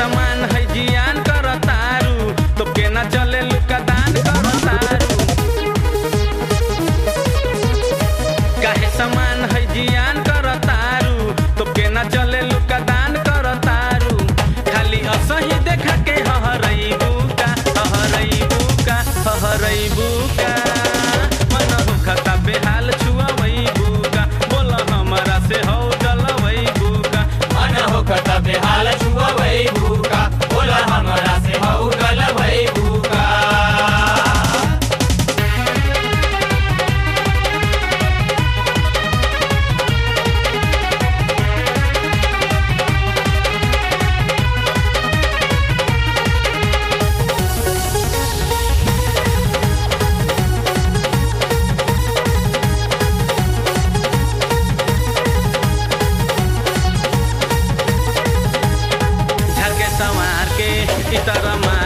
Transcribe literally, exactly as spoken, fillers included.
समान है जियान करतारू तो के ना चले लुका दान करतारू काहे समान है जियान करतारू तो के ना चले लुका दान करतारू खाली असही देखा के हहरैबू का हहरैबू का हहरैबू का मन होखता बेहाल छुआवैबू का बोला हमरा से हौ डलवैबू का मन होखता बेहाल छुआवैबू का बोला हमरा से हौ डलवैबू का झलके संवार के इतर मार